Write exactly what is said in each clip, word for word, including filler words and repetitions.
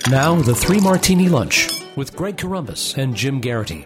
Now, the Three Martini Lunch with Greg Corombos and Jim Garrity.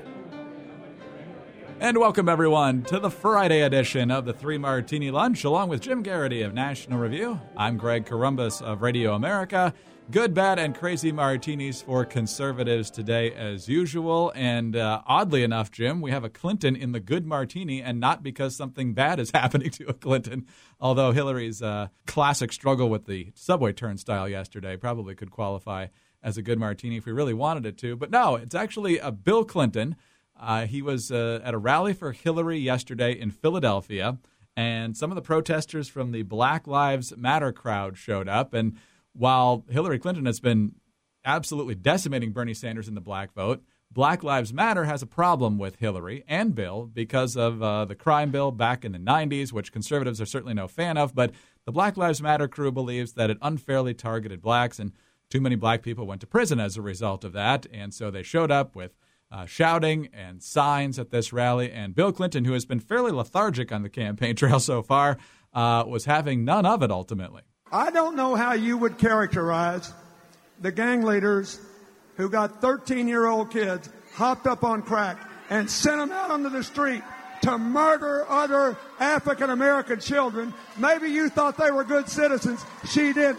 And welcome, everyone, to the Friday edition of the Three Martini Lunch, along with Jim Garrity of National Review. I'm Greg Corombos of Radio America. Good, bad, and crazy martinis for conservatives today, as usual. And uh, oddly enough, Jim, we have a Clinton in the good martini, and not because something bad is happening to a Clinton, although Hillary's uh, classic struggle with the subway turnstile yesterday probably could qualify as a good martini if we really wanted it to. But no, it's actually a Bill Clinton. Uh, he was uh, at a rally for Hillary yesterday in Philadelphia, and some of the protesters from the Black Lives Matter crowd showed up. And while Hillary Clinton has been absolutely decimating Bernie Sanders in the black vote, Black Lives Matter has a problem with Hillary and Bill because of uh, the crime bill back in the nineties, which conservatives are certainly no fan of. But the Black Lives Matter crew believes that it unfairly targeted blacks, and too many black people went to prison as a result of that. And so they showed up with uh, shouting and signs at this rally. And Bill Clinton, who has been fairly lethargic on the campaign trail so far, uh, was having none of it ultimately. I don't know how you would characterize the gang leaders who got thirteen-year-old kids hopped up on crack and sent them out onto the street to murder other African-American children. Maybe you thought they were good citizens. She didn't.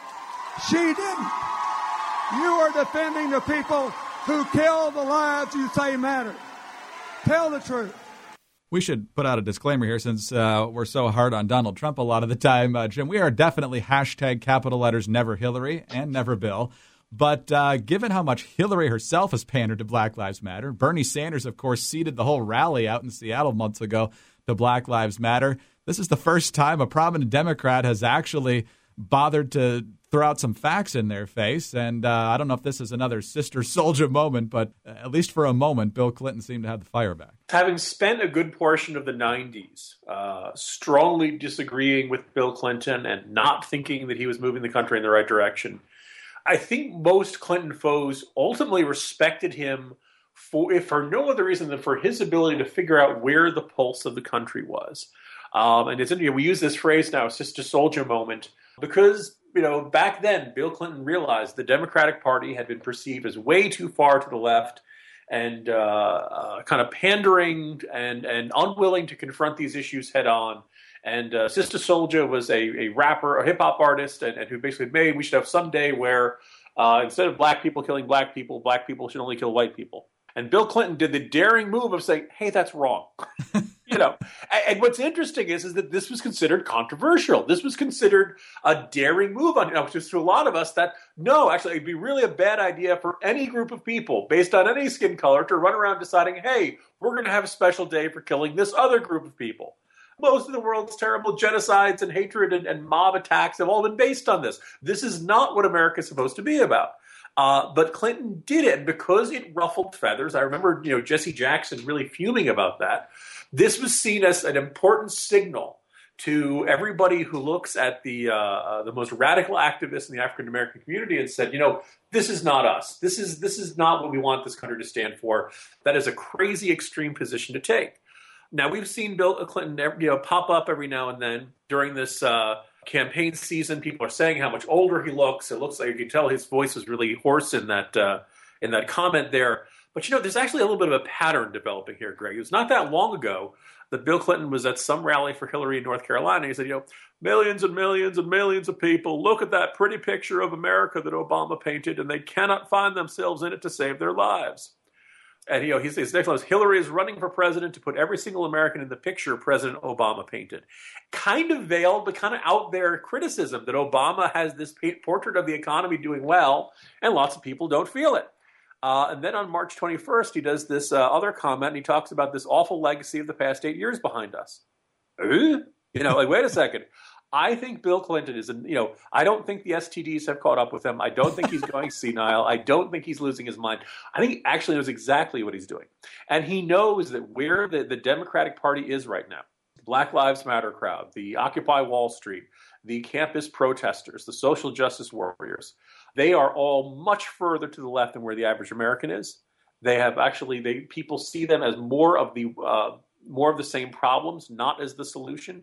She didn't. You are defending the people who kill the lives you say matter. Tell the truth. We should put out a disclaimer here since uh, we're so hard on Donald Trump a lot of the time, uh, Jim. We are definitely hashtag capital letters never Hillary and never Bill. But uh, given how much Hillary herself has pandered to Black Lives Matter, Bernie Sanders, of course, seeded the whole rally out in Seattle months ago to Black Lives Matter. This is the first time a prominent Democrat has actually bothered to throw out some facts in their face. And uh, I don't know if this is another Sister Soldier moment, but at least for a moment, Bill Clinton seemed to have the fire back. Having spent a good portion of the nineties uh, strongly disagreeing with Bill Clinton and not thinking that he was moving the country in the right direction, I think most Clinton foes ultimately respected him for, if for no other reason than for his ability to figure out where the pulse of the country was. Um, and it's interesting, we use this phrase now, Sister Soldier moment, because you know, back then, Bill Clinton realized the Democratic Party had been perceived as way too far to the left and uh, uh, kind of pandering and, and unwilling to confront these issues head on. And uh, Sister Soldier was a, a rapper, a hip-hop artist, and, and who basically made we should have some day where uh, instead of black people killing black people, black people should only kill white people. And Bill Clinton did the daring move of saying, hey, that's wrong. You know, and, and what's interesting is, is that this was considered controversial. This was considered a daring move on, you know, just to a lot of us that, no, actually, it'd be really a bad idea for any group of people based on any skin color to run around deciding, hey, we're going to have a special day for killing this other group of people. Most of the world's terrible genocides and hatred and, and mob attacks have all been based on this. This is not what America's supposed to be about. Uh, but Clinton did it, and because it ruffled feathers, I remember, you know, Jesse Jackson really fuming about that. This was seen as an important signal to everybody who looks at the uh, the most radical activists in the African American community and said, you know, this is not us. This is this is not what we want this country to stand for. That is a crazy extreme position to take. Now, we've seen Bill Clinton, you know, pop up every now and then during this uh, campaign season. People are saying how much older he looks. It looks like you can tell his voice was really hoarse in that uh, in that comment there. But, you know, there's actually a little bit of a pattern developing here, Greg. It was not that long ago that Bill Clinton was at some rally for Hillary in North Carolina. He said, you know, millions and millions and millions of people look at that pretty picture of America that Obama painted, and they cannot find themselves in it to save their lives. And, you know, his, his next line is, Hillary is running for president to put every single American in the picture President Obama painted. Kind of veiled, but kind of out there criticism that Obama has this portrait of the economy doing well, and lots of people don't feel it. Uh, and then on March twenty-first, he does this uh, other comment, and he talks about this awful legacy of the past eight years behind us. Uh, you know, like, wait a second. I think Bill Clinton is, you know, I don't think the S T Ds have caught up with him. I don't think he's going senile. I don't think he's losing his mind. I think he actually knows exactly what he's doing. And he knows that where the, the Democratic Party is right now, Black Lives Matter crowd, the Occupy Wall Street, the campus protesters, the social justice warriors, they are all much further to the left than where the average American is. They have actually, they people see them as more of the uh, more of the same problems, not as the solution.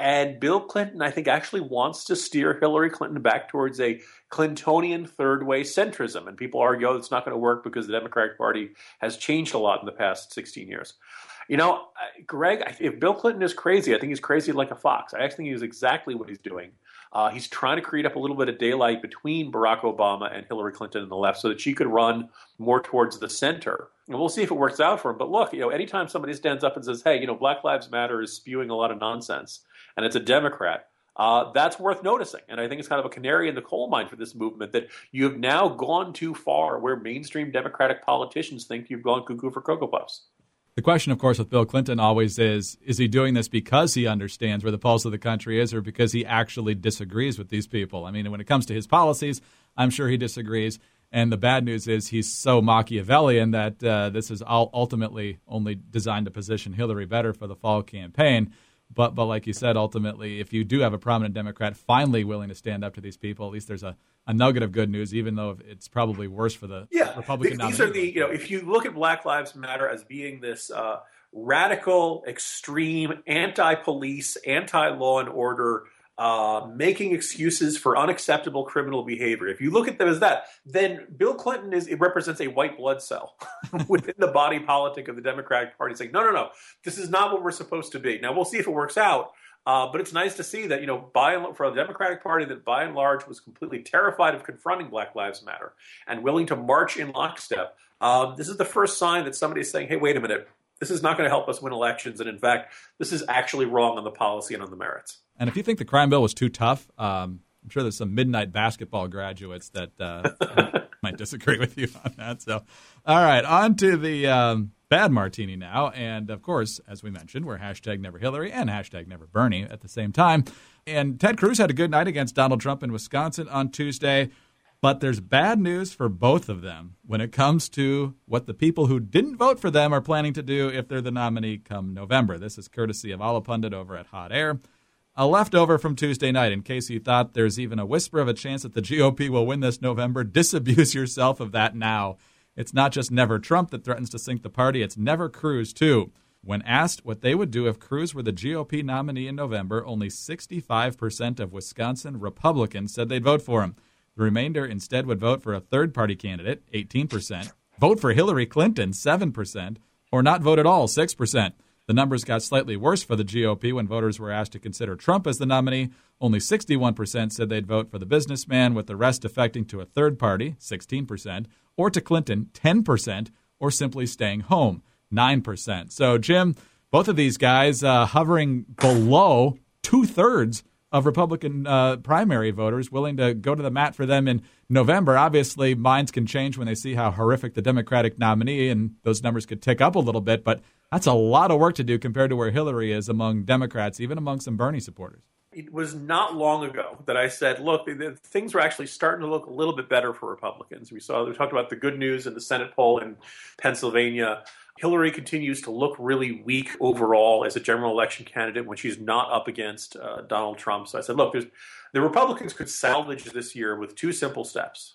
And Bill Clinton, I think, actually wants to steer Hillary Clinton back towards a Clintonian third-way centrism. And people argue, oh, it's not going to work because the Democratic Party has changed a lot in the past sixteen years. You know, Greg, if Bill Clinton is crazy, I think he's crazy like a fox. I actually think he's exactly what he's doing. Uh, he's trying to create up a little bit of daylight between Barack Obama and Hillary Clinton on the left so that she could run more towards the center. And we'll see if it works out for him. But look, you know, anytime somebody stands up and says, hey, you know, Black Lives Matter is spewing a lot of nonsense, and it's a Democrat, uh, that's worth noticing. And I think it's kind of a canary in the coal mine for this movement that you have now gone too far where mainstream Democratic politicians think you've gone cuckoo for Cocoa Puffs. The question, of course, with Bill Clinton always is, is he doing this because he understands where the pulse of the country is or because he actually disagrees with these people? I mean, when it comes to his policies, I'm sure he disagrees. And the bad news is he's so Machiavellian that uh, this is all ultimately only designed to position Hillary better for the fall campaign. But, but like you said, ultimately, if you do have a prominent Democrat finally willing to stand up to these people, at least there's a, a nugget of good news, even though it's probably worse for the yeah. Republican These nominee. are the, you know, if you look at Black Lives Matter as being this uh, radical, extreme, anti-police, anti-law and order, uh, making excuses for unacceptable criminal behavior. If you look at them as that, then Bill Clinton is it represents a white blood cell within the body politic of the Democratic Party, saying, no, no, no, this is not what we're supposed to be. Now, we'll see if it works out. Uh, but it's nice to see that, you know, by and, for the Democratic Party that by and large was completely terrified of confronting Black Lives Matter and willing to march in lockstep. Um, this is the first sign that somebody's saying, hey, wait a minute, this is not going to help us win elections. And in fact, this is actually wrong on the policy and on the merits. And if you think the crime bill was too tough, um, I'm sure there's some midnight basketball graduates that uh, might disagree with you on that. So, all right, on to the um, bad martini now. And, of course, as we mentioned, we're hashtag Never Hillary and hashtag Never Bernie at the same time. And Ted Cruz had a good night against Donald Trump in Wisconsin on Tuesday. But there's bad news for both of them when it comes to what the people who didn't vote for them are planning to do if they're the nominee come November. This is courtesy of Alapundit over at Hot Air. A leftover from Tuesday night, in case you thought there's even a whisper of a chance that the G O P will win this November, disabuse yourself of that now. It's not just Never Trump that threatens to sink the party, it's Never Cruz, too. When asked what they would do if Cruz were the G O P nominee in November, only sixty-five percent of Wisconsin Republicans said they'd vote for him. The remainder instead would vote for a third-party candidate, eighteen percent, vote for Hillary Clinton, seven percent, or not vote at all, six percent. The numbers got slightly worse for the G O P when voters were asked to consider Trump as the nominee. Only sixty-one percent said they'd vote for the businessman, with the rest defecting to a third party, sixteen percent, or to Clinton, ten percent, or simply staying home, nine percent. So, Jim, both of these guys uh, hovering below two-thirds of Republican uh, primary voters willing to go to the mat for them in November. Obviously, minds can change when they see how horrific the Democratic nominee, and those numbers could tick up a little bit, but that's a lot of work to do compared to where Hillary is among Democrats, even among some Bernie supporters. It was not long ago that I said, look, things were actually starting to look a little bit better for Republicans. We saw, we talked about the good news in the Senate poll in Pennsylvania. Hillary continues to look really weak overall as a general election candidate when she's not up against uh, Donald Trump. So I said, look, there's, the Republicans could salvage this year with two simple steps.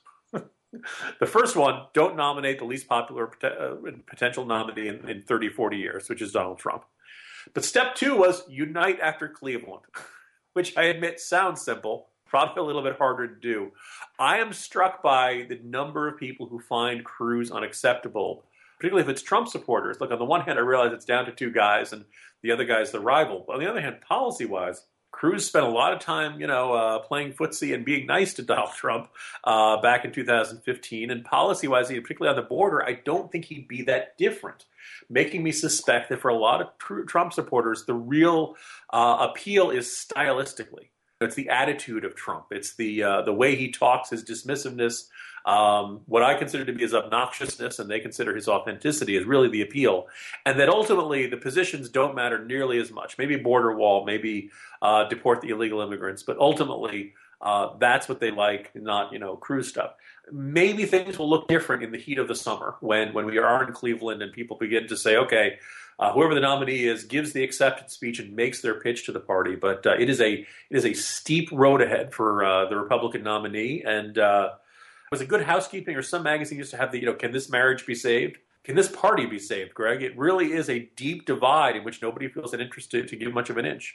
The first one, don't nominate the least popular uh, potential nominee in, in thirty, forty years, which is Donald Trump. But step two was unite after Cleveland, which I admit sounds simple, probably a little bit harder to do. I am struck by the number of people who find Cruz unacceptable, particularly if it's Trump supporters. Look, on the one hand, I realize it's down to two guys and the other guy's the rival. But on the other hand, policy-wise, Cruz spent a lot of time, you know, uh, playing footsie and being nice to Donald Trump uh, back in two thousand fifteen. And policy-wise, particularly on the border, I don't think he'd be that different, making me suspect that for a lot of tr- Trump supporters, the real uh, appeal is stylistically. It's the attitude of Trump. It's the uh, the way he talks, his dismissiveness, um, what I consider to be his obnoxiousness, and they consider his authenticity is really the appeal. And that ultimately the positions don't matter nearly as much. Maybe border wall, maybe uh, deport the illegal immigrants, but ultimately uh, that's what they like, not, you know, Cruz stuff. Maybe things will look different in the heat of the summer when, when we are in Cleveland and people begin to say, okay, Uh, whoever the nominee is gives the acceptance speech and makes their pitch to the party. But uh, it is a it is a steep road ahead for uh, the Republican nominee. And uh, was it Good Housekeeping or some magazine used to have the, you know, can this marriage be saved? Can this party be saved, Greg? It really is a deep divide in which nobody feels an interest to, to give much of an inch.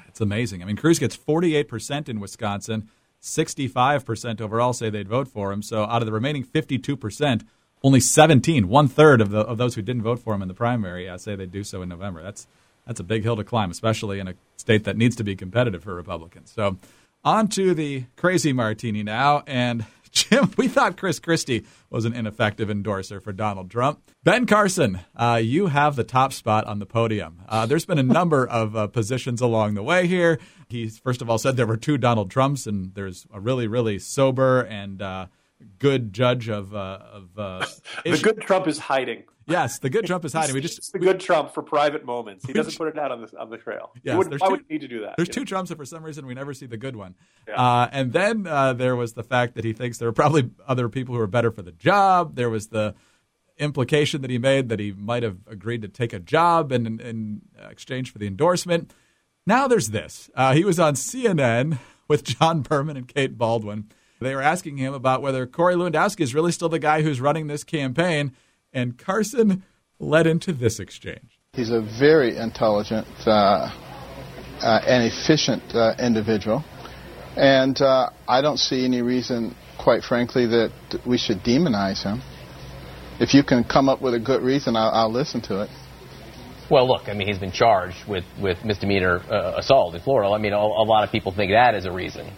It's amazing. I mean, Cruz gets forty-eight percent in Wisconsin, sixty-five percent overall say they'd vote for him. So out of the remaining fifty-two percent, only seventeen, one-third of, the, of those who didn't vote for him in the primary, uh, say they'd do so in November. That's that's a big hill to climb, especially in a state that needs to be competitive for Republicans. So on to the crazy martini now. And Jim, we thought Chris Christie was an ineffective endorser for Donald Trump. Ben Carson, uh, you have the top spot on the podium. Uh, there's been a number of uh, positions along the way here. He, first of all, said there were two Donald Trumps, and there's a really, really sober and uh, good judge of... Uh, of uh, the good Trump is hiding. Yes, the good Trump is hiding. We just it's the good Trump for private moments. He doesn't put it out on the on the trail. Yes, would, why two, would he need to do that? There's two know? Trumps, and for some reason we never see the good one. Yeah. Uh, and then uh, there was the fact that he thinks there are probably other people who are better for the job. There was the implication that he made that he might have agreed to take a job in, in, in exchange for the endorsement. Now there's this. Uh, he was on C N N with John Berman and Kate Baldwin. They were asking him about whether Corey Lewandowski is really still the guy who's running this campaign, and Carson led into this exchange. He's a very intelligent uh, uh, and efficient uh, individual, and uh, I don't see any reason, quite frankly, that we should demonize him. If you can come up with a good reason, I'll, I'll listen to it. Well, look, I mean, he's been charged with, with misdemeanor uh, assault in Florida. I mean, a, a lot of people think that is a reason.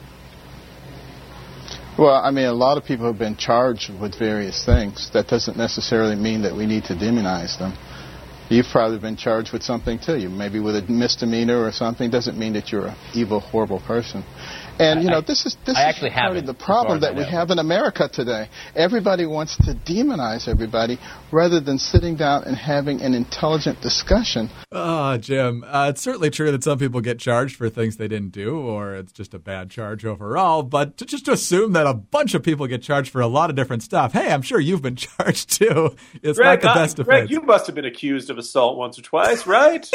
Well, I mean, a lot of people have been charged with various things. That doesn't necessarily mean that we need to demonize them. You've probably been charged with something, too. You maybe with a misdemeanor or something. Doesn't mean that you're an evil, horrible person. And, you know, this is this I is part of the problem that we have in America today. Everybody wants to demonize everybody rather than sitting down and having an intelligent discussion. Oh, Jim, uh, it's certainly true that some people get charged for things they didn't do, or it's just a bad charge overall. But to just to assume that a bunch of people get charged for a lot of different stuff, hey, I'm sure you've been charged too. It's Greg, not the best uh, defense. Greg, you must have been accused of assault once or twice, right?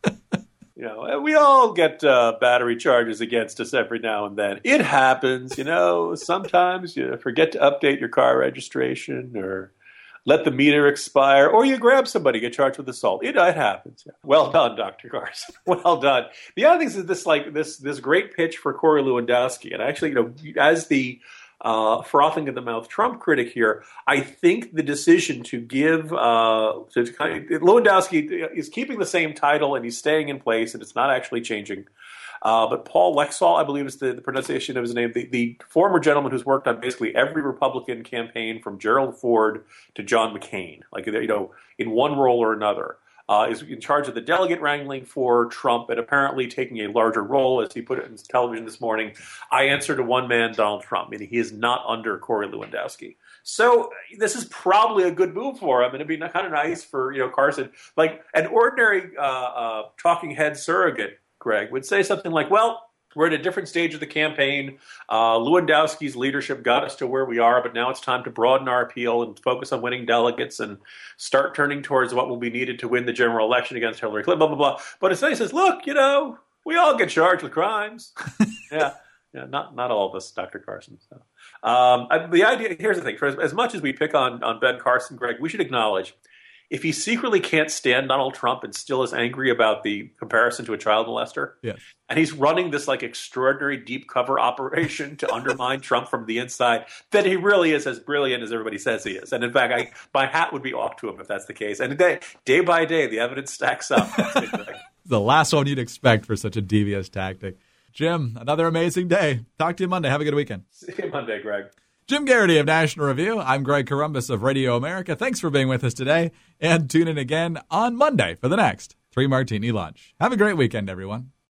You know, we all get uh, battery charges against us every now and then. It happens, you know. Sometimes you forget to update your car registration or let the meter expire, or you grab somebody, get charged with assault. It, it happens. Yeah. Well done, Doctor Carson. Well done. The other thing is this, like this, this great pitch for Corey Lewandowski, and actually, you know, as the Uh, frothing at the mouth Trump critic here, I think the decision to give uh, to kind of, Lewandowski is keeping the same title and he's staying in place and it's not actually changing. Uh, but Paul Lexall, I believe is the, the pronunciation of his name, the, the former gentleman who's worked on basically every Republican campaign from Gerald Ford to John McCain, like, you know, in one role or another. Uh, is in charge of the delegate wrangling for Trump and apparently taking a larger role, as he put it in television this morning. I answer to one man, Donald Trump, meaning he is not under Corey Lewandowski. So this is probably a good move for him, and it'd be kind of nice for, you know, Carson. Like an ordinary uh, uh, talking head surrogate, Greg, would say something like, well, we're at a different stage of the campaign. Uh, Lewandowski's leadership got us to where we are, but now it's time to broaden our appeal and focus on winning delegates and start turning towards what will be needed to win the general election against Hillary Clinton, blah, blah, blah. But instead he says, look, you know, we all get charged with crimes. yeah, yeah, not not all of us, Doctor Carson. So, um, I, the idea, here's the thing. For as, as much as we pick on, on Ben Carson, Greg, we should acknowledge if he secretly can't stand Donald Trump and still is angry about the comparison to a child molester, yes. and he's running this like extraordinary deep cover operation to undermine Trump from the inside, then he really is as brilliant as everybody says he is. And in fact, I, my hat would be off to him if that's the case. And day, day by day, the evidence stacks up. The last one you'd expect for such a devious tactic. Jim, another amazing day. Talk to you Monday. Have a good weekend. See you Monday, Greg. Jim Garrity of National Review. I'm Greg Corombos of Radio America. Thanks for being with us today. And tune in again on Monday for the next Three Martini Lunch. Have a great weekend, everyone.